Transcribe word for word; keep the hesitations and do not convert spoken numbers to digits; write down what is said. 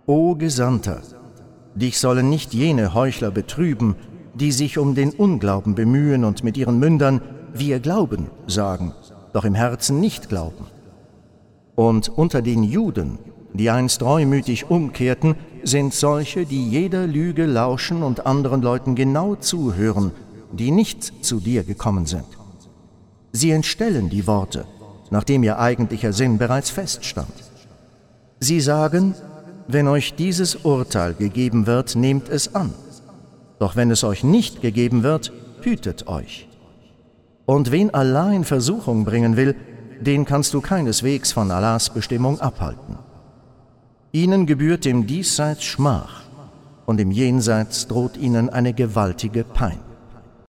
O Gesandter, dich sollen nicht jene Heuchler betrüben, die sich um den Unglauben bemühen und mit ihren Mündern »Wir glauben« sagen, doch im Herzen nicht glauben. Und unter den Juden, die einst reumütig umkehrten, sind solche, die jeder Lüge lauschen und anderen Leuten genau zuhören, die nicht zu dir gekommen sind. Sie entstellen die Worte, nachdem ihr eigentlicher Sinn bereits feststand. Sie sagen, wenn euch dieses Urteil gegeben wird, nehmt es an. Doch wenn es euch nicht gegeben wird, hütet euch. Und wen Allah in Versuchung bringen will, den kannst du keineswegs von Allahs Bestimmung abhalten. Ihnen gebührt im Diesseits Schmach, und im Jenseits droht ihnen eine gewaltige Pein.